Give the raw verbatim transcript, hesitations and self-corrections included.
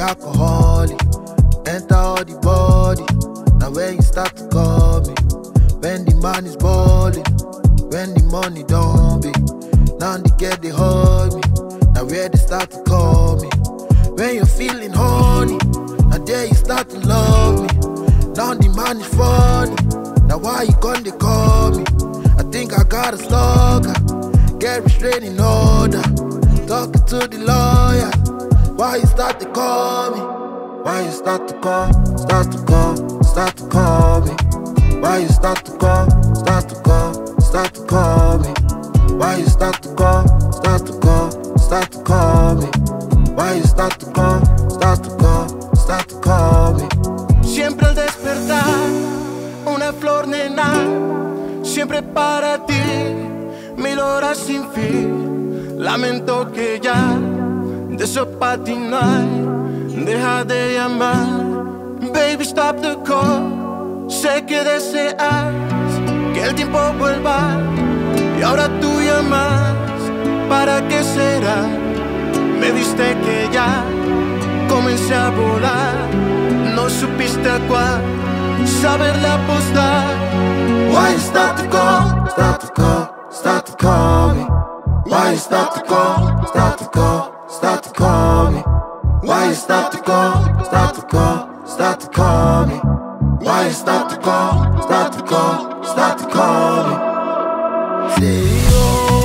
alcoholic, enter all the body. Now when you start to call me, when the man is balling, when the money don't be. Now they get they hug me, now where they start to call me. When you're feeling horny, now there you start to love me. Now the man is funny, now why you gonna they call me? I think I got a slugger, get restraining order. Talking to the lawyer, why you start to call me? Why you start to call, start to call, start to call me? Why you start to call, start to call, start to call me? Why you start to call, start to call, start to call me? Why you start to call, start to call, start to call me? Siempre al despertar, una flor nena, siempre para ti, mil horas sin fin. Lamento que ya de eso patinar, deja de llamar. Baby, stop the call. Sé que deseas que el tiempo vuelva y ahora tú llamas. ¿Para qué será? Me diste que ya comencé a volar. No supiste a cuál saberle apostar. Why you start to call, start to call, start to call me? Why you start to call, start to call, start to call me? Why you start to call, start to call, start to call me? Why you start to call, start to call, start to call me? Say oh.